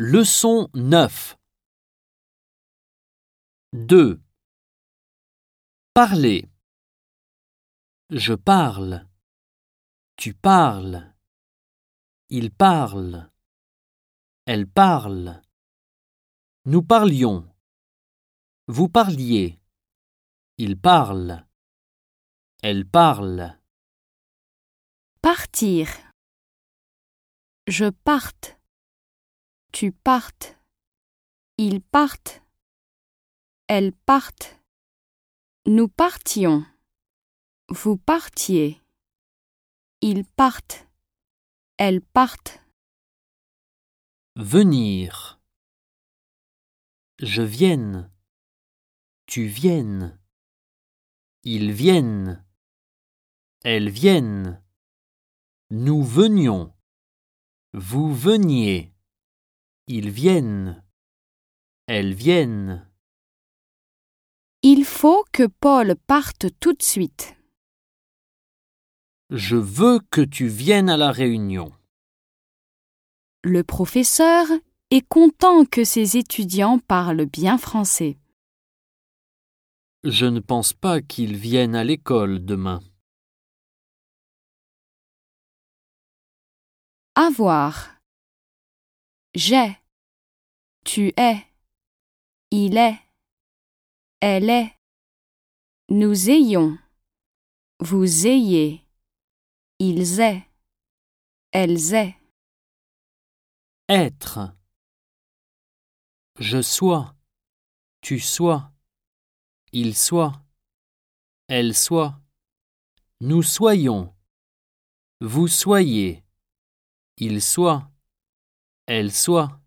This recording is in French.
Leçon 9. 2. Parler. Je parle. Tu parles. Il parle. Elle parle. Nous parlions. Vous parliez. Il parle. Elle parle. Partir. Je parte. Tu partes. Ils partent. Elles partent. Nous partions. Vous partiez. Ils partent. Elles partent. Venir. Je vienne. Tu viennes. Ils viennent. Elles viennent. Nous venions. Vous veniez. Ils viennent. Elles viennent. Il faut que Paul parte tout de suite. Je veux que tu viennes à la réunion. Le professeur est content que ses étudiants parlent bien français. Je ne pense pas qu'ils viennent à l'école demain. Avoir. J'ai. Tu es. Il est. Elle est. Nous ayons. Vous ayez. Ils aient. Elles aient. Être. Je sois. Tu sois. Il soit. Elle soit. Nous soyons. Vous soyez. Il soit. Elle soit.